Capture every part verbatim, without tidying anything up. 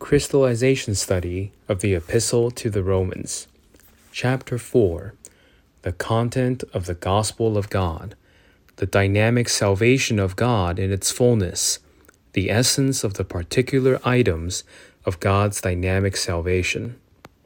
Crystallization Study of the Epistle to the Romans. Chapter four. The content of the Gospel of God. The dynamic salvation of God in its fullness. The essence of the particular items of God's dynamic salvation.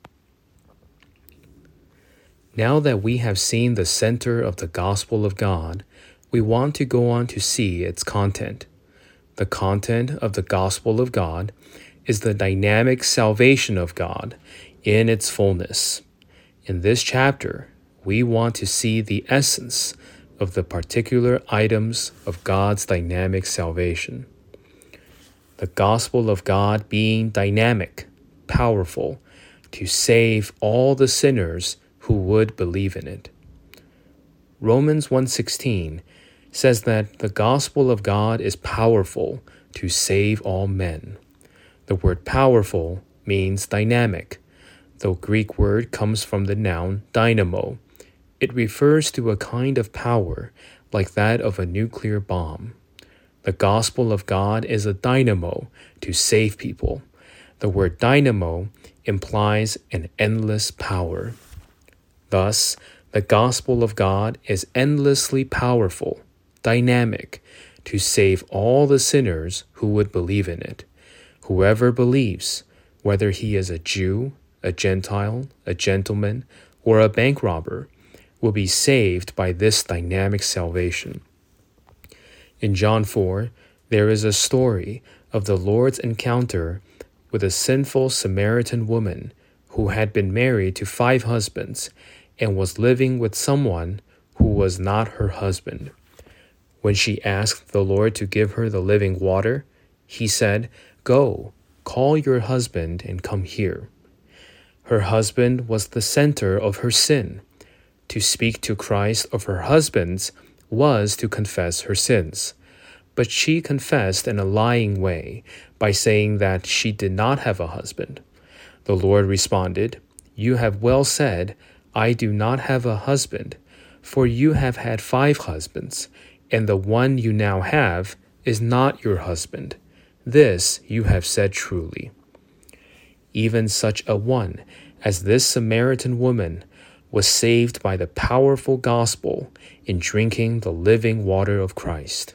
Now that we have seen the center of the Gospel of God, we want to go on to see its content. The content of the Gospel of God is the dynamic salvation of God in its fullness. In this chapter, we want to see the essence of the particular items of God's dynamic salvation. The gospel of God being dynamic, powerful, to save all the sinners who would believe in it. Romans one sixteen says that the gospel of God is powerful to save all men. The word powerful means dynamic. The Greek word comes from the noun dynamo. It refers to a kind of power like that of a nuclear bomb. The gospel of God is a dynamo to save people. The word dynamo implies an endless power. Thus, the gospel of God is endlessly powerful, dynamic, to save all the sinners who would believe in it. Whoever believes, whether he is a Jew, a Gentile, a gentleman, or a bank robber, will be saved by this dynamic salvation. In John four, there is a story of the Lord's encounter with a sinful Samaritan woman who had been married to five husbands and was living with someone who was not her husband. When she asked the Lord to give her the living water, he said, "Go, call your husband and come here." Her husband was the center of her sin. To speak to Christ of her husbands was to confess her sins. But she confessed in a lying way by saying that she did not have a husband. The Lord responded, "You have well said, I do not have a husband, for you have had five husbands, and the one you now have is not your husband. This you have said truly." Even such a one as this Samaritan woman was saved by the powerful gospel in drinking the living water of Christ.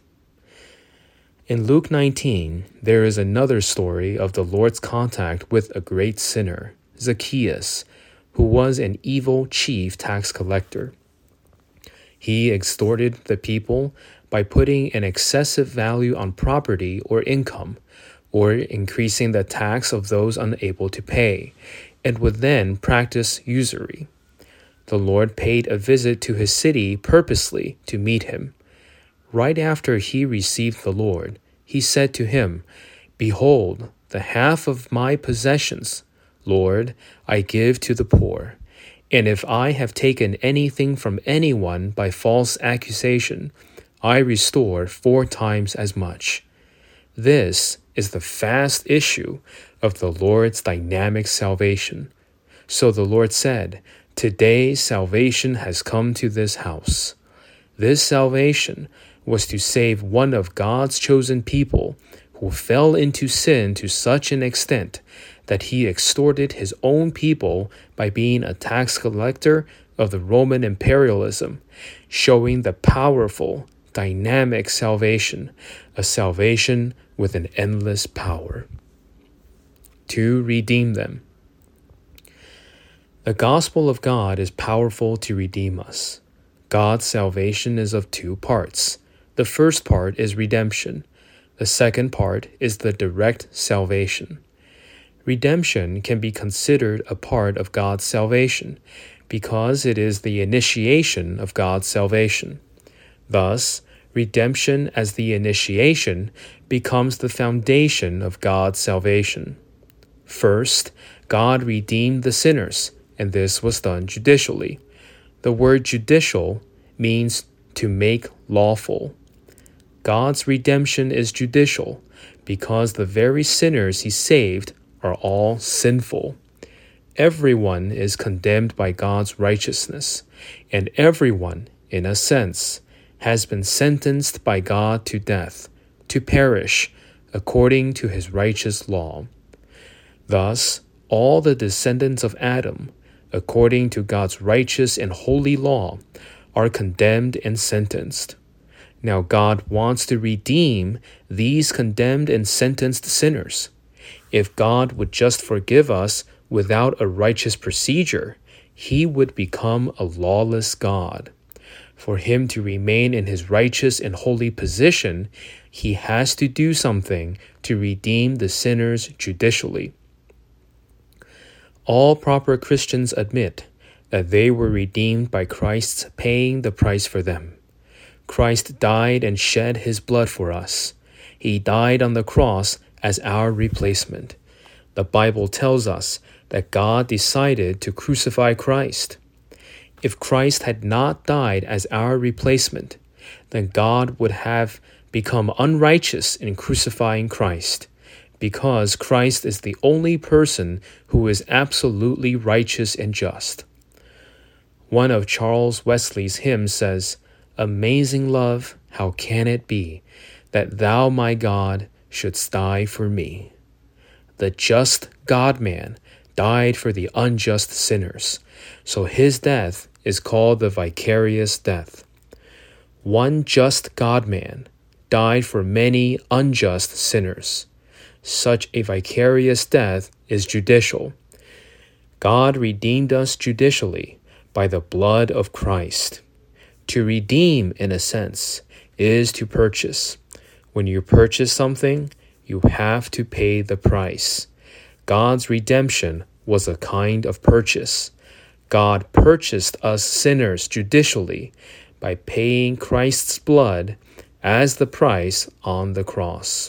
In Luke nineteen, there is another story of the Lord's contact with a great sinner, Zacchaeus, who was an evil chief tax collector. He extorted the people by putting an excessive value on property or income, or increasing the tax of those unable to pay, and would then practice usury. The Lord paid a visit to his city purposely to meet him. Right after he received the Lord, he said to him, "Behold, the half of my possessions, Lord, I give to the poor. And if I have taken anything from anyone by false accusation, I restore four times as much." This is the fast issue of the Lord's dynamic salvation. So the Lord said, "Today salvation has come to this house." This salvation was to save one of God's chosen people who fell into sin to such an extent that he extorted his own people by being a tax collector of the Roman imperialism, showing the powerful, dynamic salvation, a salvation with an endless power. To redeem them. The gospel of God is powerful to redeem us. God's salvation is of two parts. The first part is redemption. The second part is the direct salvation. Redemption can be considered a part of God's salvation because it is the initiation of God's salvation. Thus, redemption as the initiation becomes the foundation of God's salvation. First, God redeemed the sinners, and this was done judicially. The word judicial means to make lawful. God's redemption is judicial because the very sinners he saved are all sinful. Everyone is condemned by God's righteousness, and everyone, in a sense, has been sentenced by God to death, to perish, according to his righteous law. Thus, all the descendants of Adam, according to God's righteous and holy law, are condemned and sentenced. Now God wants to redeem these condemned and sentenced sinners. If God would just forgive us without a righteous procedure, he would become a lawless God. For him to remain in his righteous and holy position, he has to do something to redeem the sinners judicially. All proper Christians admit that they were redeemed by Christ's paying the price for them. Christ died and shed his blood for us. He died on the cross as our replacement. The Bible tells us that God decided to crucify Christ. If Christ had not died as our replacement, then God would have become unrighteous in crucifying Christ, because Christ is the only person who is absolutely righteous and just. One of Charles Wesley's hymns says, "Amazing love, how can it be, that thou, my God, shouldst die for me?" The just God-man died for the unjust sinners, so his death is called the vicarious death. One just God-man died for many unjust sinners. Such a vicarious death is judicial. God redeemed us judicially by the blood of Christ. To redeem, in a sense, is to purchase. When you purchase something, you have to pay the price. God's redemption was a kind of purchase. God purchased us sinners judicially by paying Christ's blood as the price on the cross.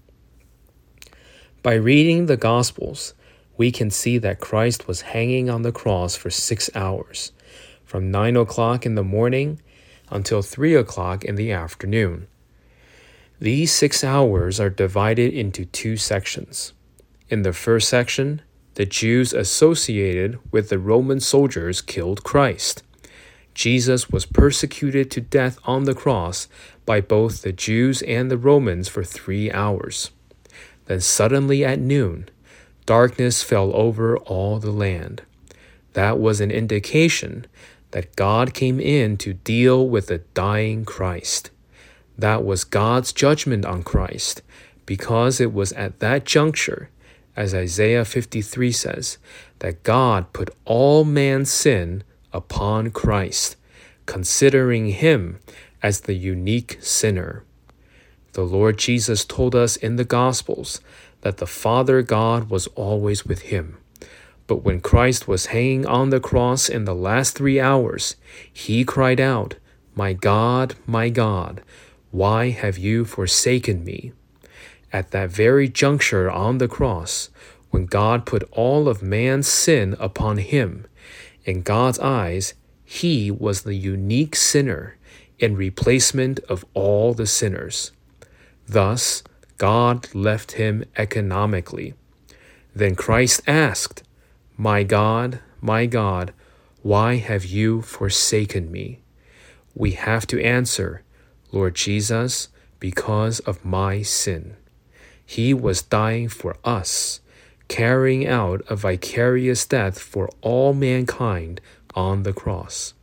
By reading the Gospels, we can see that Christ was hanging on the cross for six hours, from nine o'clock in the morning until three o'clock in the afternoon. These six hours are divided into two sections. In the first section, the Jews associated with the Roman soldiers killed Christ. Jesus was persecuted to death on the cross by both the Jews and the Romans for three hours. Then suddenly at noon, darkness fell over all the land. That was an indication that God came in to deal with the dying Christ. That was God's judgment on Christ, because it was at that juncture, as Isaiah fifty-three says, that God put all man's sin upon Christ, considering him as the unique sinner. The Lord Jesus told us in the Gospels that the Father God was always with him. But when Christ was hanging on the cross in the last three hours, he cried out, "My God, my God, why have you forsaken me?" At that very juncture on the cross, when God put all of man's sin upon him, in God's eyes, he was the unique sinner in replacement of all the sinners. Thus, God left him economically. Then Christ asked, "My God, my God, why have you forsaken me?" We have to answer, "Lord Jesus, because of my sin." He was dying for us, carrying out a vicarious death for all mankind on the cross.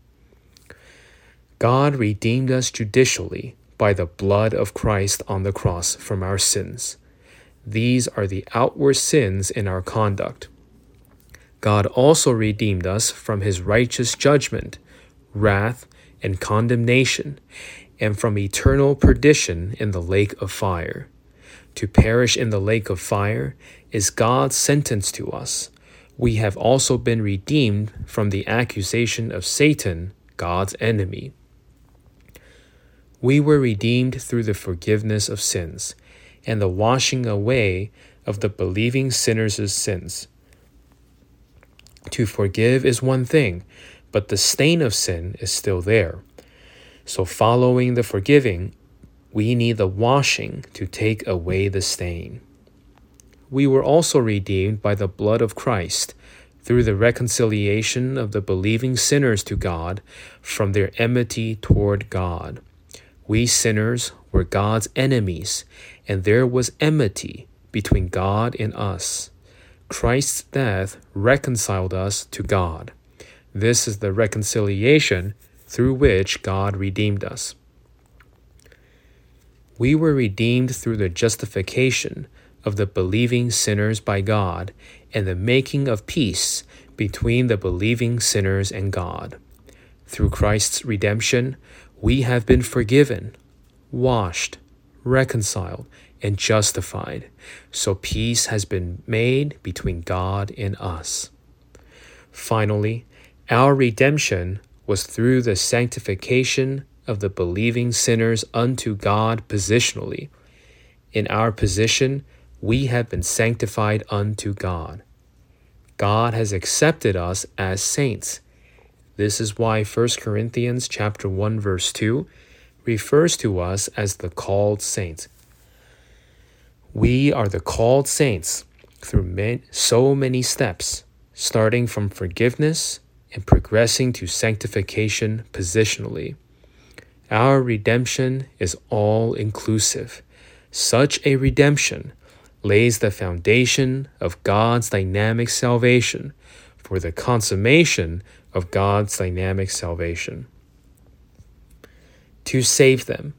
God redeemed us judicially by the blood of Christ on the cross from our sins. These are the outward sins in our conduct. God also redeemed us from his righteous judgment, wrath, and condemnation, and from eternal perdition in the lake of fire. To perish in the lake of fire is God's sentence to us. We have also been redeemed from the accusation of Satan, God's enemy. We were redeemed through the forgiveness of sins and the washing away of the believing sinner's sins. To forgive is one thing, but the stain of sin is still there. So following the forgiving, we need the washing to take away the stain. We were also redeemed by the blood of Christ through the reconciliation of the believing sinners to God from their enmity toward God. We sinners were God's enemies, and there was enmity between God and us. Christ's death reconciled us to God. This is the reconciliation through which God redeemed us. We were redeemed through the justification of the believing sinners by God and the making of peace between the believing sinners and God. Through Christ's redemption, we have been forgiven, washed, reconciled, and justified, so peace has been made between God and us. Finally, our redemption was through the sanctification of the believing sinners unto God positionally. In our position, we have been sanctified unto God. God has accepted us as saints. This is why First Corinthians chapter one verse two refers to us as the called saints. We are the called saints through many, so many steps, starting from forgiveness and progressing to sanctification positionally. Our redemption is all-inclusive. Such a redemption lays the foundation of God's dynamic salvation for the consummation of God's dynamic salvation. To save them.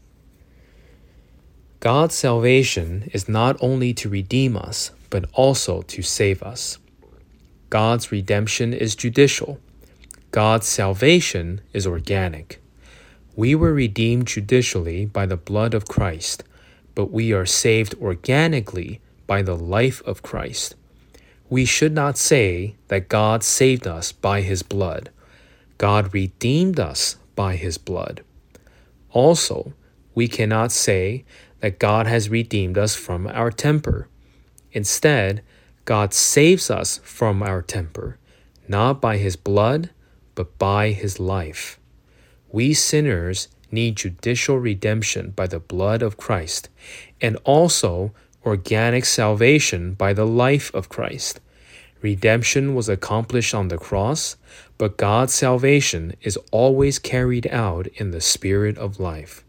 God's salvation is not only to redeem us, but also to save us. God's redemption is judicial. God's salvation is organic. We were redeemed judicially by the blood of Christ, but we are saved organically by the life of Christ. We should not say that God saved us by his blood. God redeemed us by his blood. Also, we cannot say that God has redeemed us from our temper. Instead, God saves us from our temper, not by his blood, but by his life. We sinners need judicial redemption by the blood of Christ, and also organic salvation by the life of Christ. Redemption was accomplished on the cross, but God's salvation is always carried out in the Spirit of life.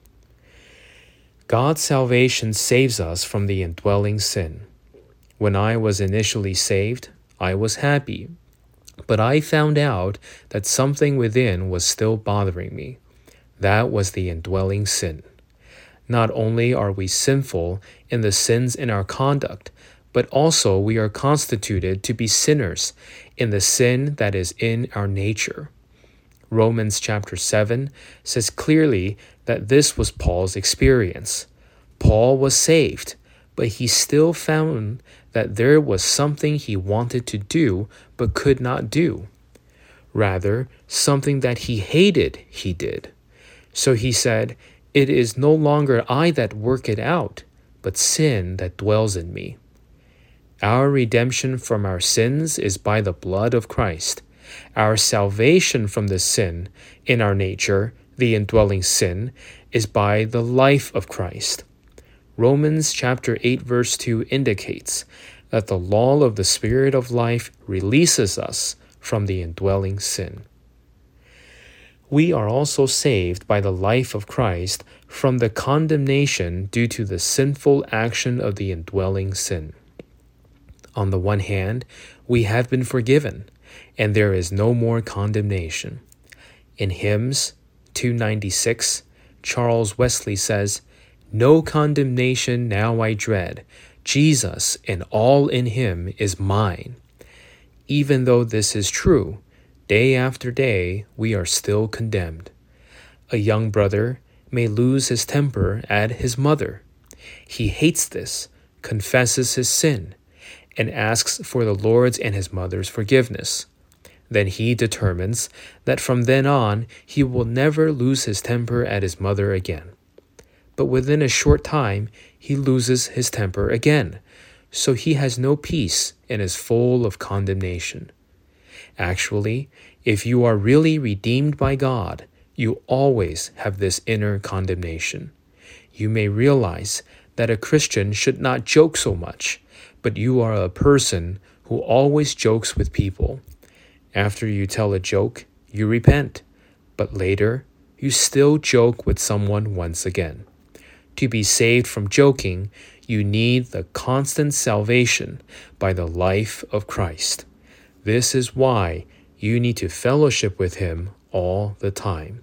God's salvation saves us from the indwelling sin. When I was initially saved, I was happy, but I found out that something within was still bothering me. That was the indwelling sin. Not only are we sinful in the sins in our conduct, but also we are constituted to be sinners in the sin that is in our nature. Romans chapter seven says clearly that this was Paul's experience. Paul was saved, but he still found that there was something he wanted to do but could not do. Rather, something that he hated he did. So he said, "It is no longer I that work it out, but sin that dwells in me." Our redemption from our sins is by the blood of Christ. Our salvation from the sin in our nature, the indwelling sin, is by the life of Christ. Romans chapter eight verse two indicates that the law of the Spirit of life releases us from the indwelling sin. We are also saved by the life of Christ from the condemnation due to the sinful action of the indwelling sin. On the one hand, we have been forgiven, and there is no more condemnation. In Hymns two ninety-six, Charles Wesley says, "No condemnation now I dread. Jesus and all in Him is mine." Even though this is true, day after day we are still condemned. A young brother may lose his temper at his mother. He hates this, confesses his sin, and asks for the Lord's and his mother's forgiveness. Then he determines that from then on he will never lose his temper at his mother again. But within a short time he loses his temper again, so he has no peace and is full of condemnation. Actually, if you are really redeemed by God, you always have this inner condemnation. You may realize that a Christian should not joke so much, but you are a person who always jokes with people. After you tell a joke, you repent, but later, you still joke with someone once again. To be saved from joking, You need the constant salvation by the life of Christ. This is why you need to fellowship with Him all the time.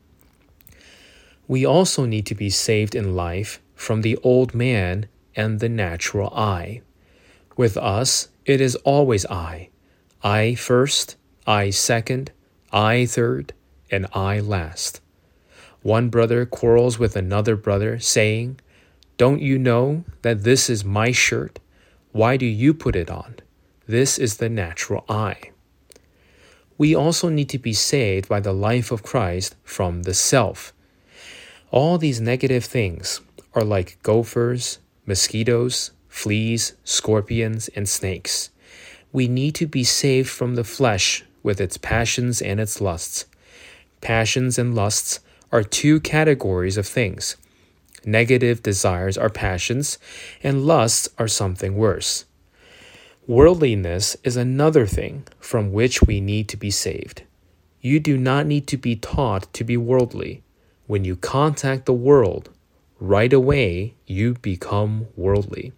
We also need to be saved in life from the old man and the natural I. With us, it is always I. I first, I second, I third, and I last. One brother quarrels with another brother, saying, "Don't you know that this is my shirt? Why do you put it on?" This is the natural I. We also need to be saved by the life of Christ from the self. All these negative things are like gophers, mosquitoes, fleas, scorpions, and snakes. We need to be saved from the flesh with its passions and its lusts. Passions and lusts are two categories of things. Negative desires are passions, and lusts are something worse. Worldliness is another thing from which we need to be saved. You do not need to be taught to be worldly. When you contact the world, right away you become worldly.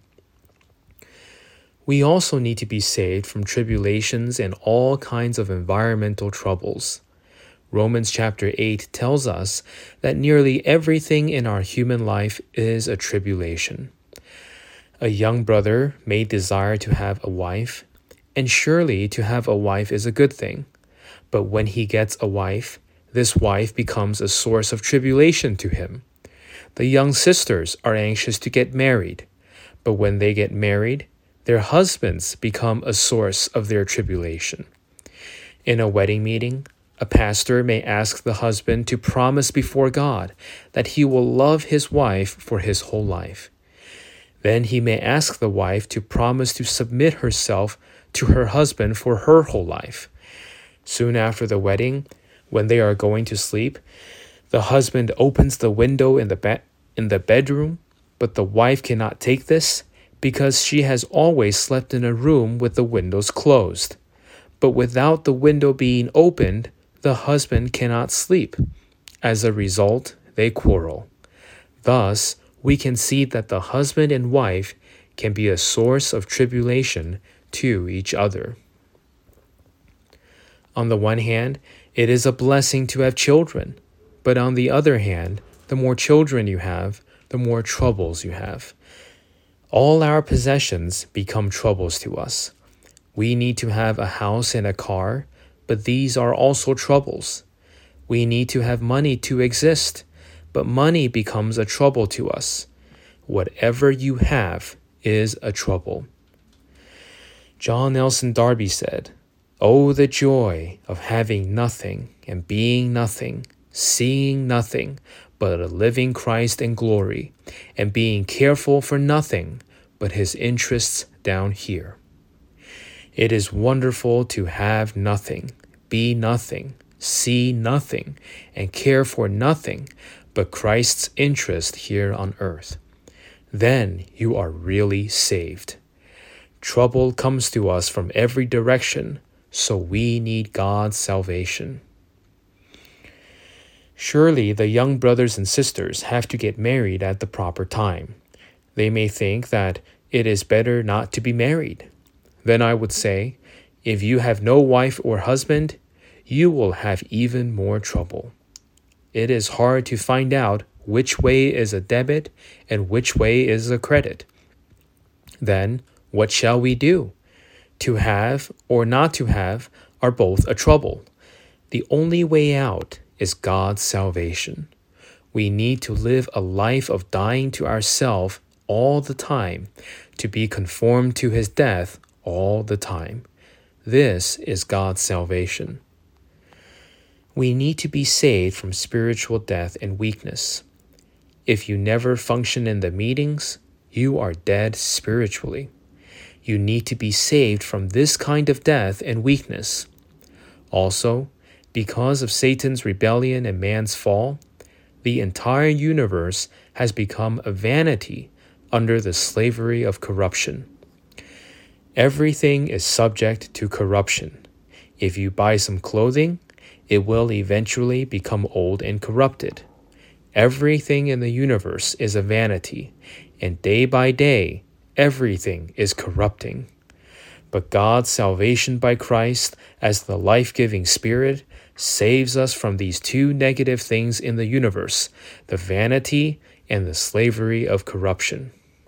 We also need to be saved from tribulations and all kinds of environmental troubles. Romans chapter eight tells us that nearly everything in our human life is a tribulation. A young brother may desire to have a wife, and surely to have a wife is a good thing. But when he gets a wife, this wife becomes a source of tribulation to him. The young sisters are anxious to get married, but when they get married, their husbands become a source of their tribulation. In a wedding meeting, a pastor may ask the husband to promise before God that he will love his wife for his whole life. Then he may ask the wife to promise to submit herself to her husband for her whole life. Soon after the wedding, when they are going to sleep, the husband opens the window in the be- in the bedroom, but the wife cannot take this because she has always slept in a room with the windows closed. But without the window being opened, the husband cannot sleep. As a result, they quarrel. Thus, we can see that the husband and wife can be a source of tribulation to each other. On the one hand, it is a blessing to have children, but on the other hand, the more children you have, the more troubles you have. All our possessions become troubles to us. We need to have a house and a car, but these are also troubles. We need to have money to exist, but money becomes a trouble to us. Whatever you have is a trouble. John Nelson Darby said, "Oh, the joy of having nothing and being nothing, seeing nothing but a living Christ in glory, and being careful for nothing but his interests down here." It is wonderful to have nothing, be nothing, see nothing, and care for nothing but Christ's interest here on earth. Then you are really saved. Trouble comes to us from every direction, so we need God's salvation. Surely the young brothers and sisters have to get married at the proper time. They may think that it is better not to be married. Then I would say, if you have no wife or husband, you will have even more trouble. It is hard to find out which way is a debit and which way is a credit. Then, what shall we do? To have or not to have are both a trouble. The only way out is God's salvation. We need to live a life of dying to ourselves all the time, to be conformed to his death all the time. This is God's salvation. We need to be saved from spiritual death and weakness. If you never function in the meetings, you are dead spiritually. You need to be saved from this kind of death and weakness. Also, because of Satan's rebellion and man's fall, the entire universe has become a vanity under the slavery of corruption. Everything is subject to corruption. If you buy some clothing, it will eventually become old and corrupted. Everything in the universe is a vanity, and day by day, everything is corrupting. But God's salvation by Christ, as the life-giving Spirit, saves us from these two negative things in the universe, the vanity and the slavery of corruption.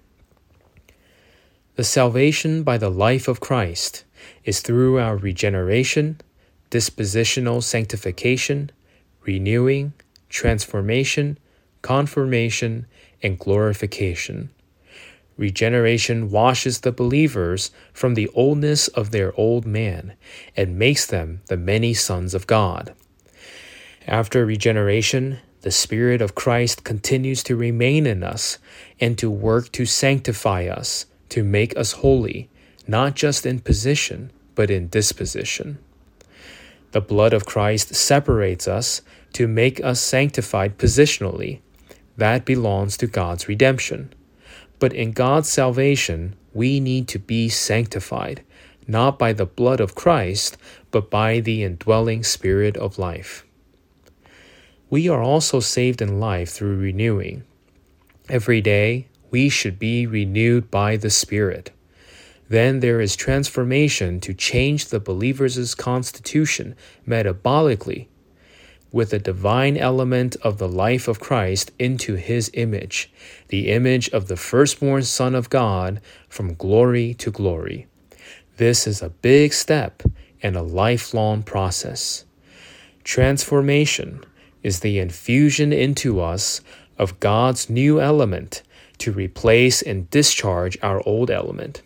The salvation by the life of Christ is through our regeneration, dispositional sanctification, renewing, transformation, confirmation, and glorification. Regeneration washes the believers from the oldness of their old man and makes them the many sons of God. After regeneration, the Spirit of Christ continues to remain in us and to work to sanctify us, to make us holy, not just in position, but in disposition. The blood of Christ separates us to make us sanctified positionally. That belongs to God's redemption. But in God's salvation, we need to be sanctified, not by the blood of Christ, but by the indwelling Spirit of life. We are also saved in life through renewing. Every day, we should be renewed by the Spirit. Then there is transformation to change the believer's constitution metabolically, with the divine element of the life of Christ into his image, the image of the firstborn Son of God, from glory to glory. This is a big step and a lifelong process. Transformation is the infusion into us of God's new element to replace and discharge our old element.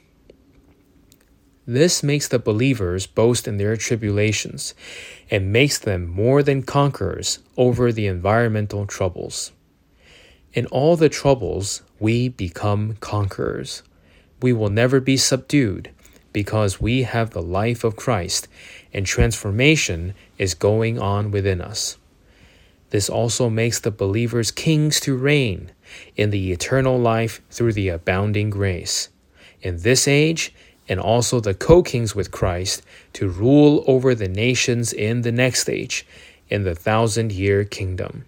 This makes the believers boast in their tribulations and makes them more than conquerors over the environmental troubles. In all the troubles, we become conquerors. We will never be subdued because we have the life of Christ and transformation is going on within us. This also makes the believers kings to reign in the eternal life through the abounding grace. In this age, and also the co-kings with Christ to rule over the nations in the next age, in the thousand-year kingdom.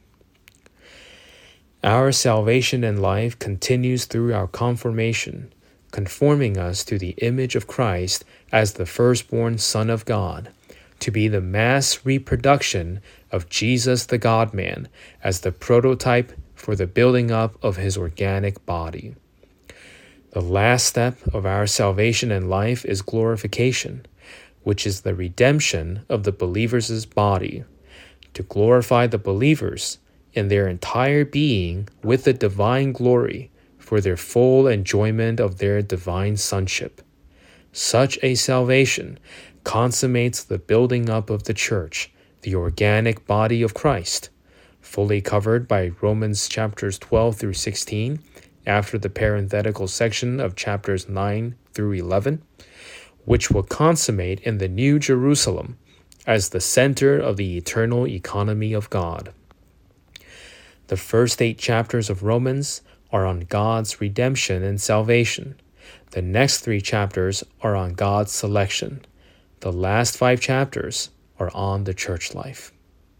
Our salvation and life continues through our confirmation, conforming us to the image of Christ as the firstborn Son of God, to be the mass reproduction of Jesus the God-man as the prototype for the building up of his organic body. The last step of our salvation and life is glorification, which is the redemption of the believer's body, to glorify the believers in their entire being with the divine glory for their full enjoyment of their divine sonship. Such a salvation consummates the building up of the church, the organic body of Christ, fully covered by Romans chapters twelve through sixteen, after the parenthetical section of chapters nine through eleven, which will consummate in the New Jerusalem as the center of the eternal economy of God. The first eight chapters of Romans are on God's redemption and salvation. The next three chapters are on God's selection. The last five chapters are on the church life.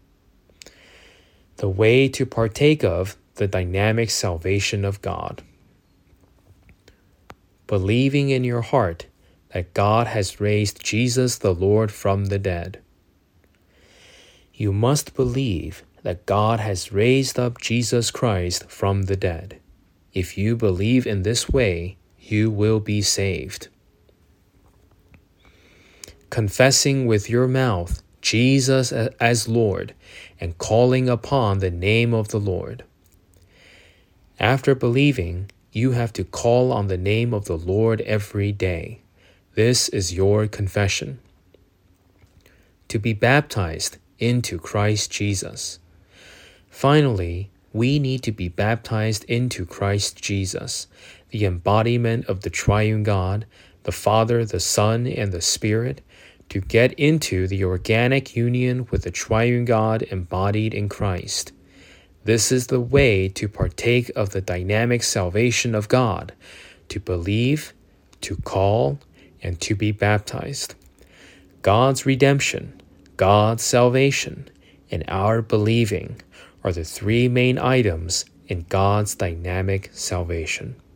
The way to partake of the dynamic salvation of God. Believing in your heart that God has raised Jesus the Lord from the dead. You must believe that God has raised up Jesus Christ from the dead. If you believe in this way, you will be saved. Confessing with your mouth Jesus as Lord and calling upon the name of the Lord. After believing, you have to call on the name of the Lord every day. This is your confession. To be baptized into Christ Jesus. Finally, we need to be baptized into Christ Jesus, the embodiment of the triune God, the Father, the Son, and the Spirit, to get into the organic union with the triune God embodied in Christ. This is the way to partake of the dynamic salvation of God, to believe, to call, and to be baptized. God's redemption, God's salvation, and our believing are the three main items in God's dynamic salvation.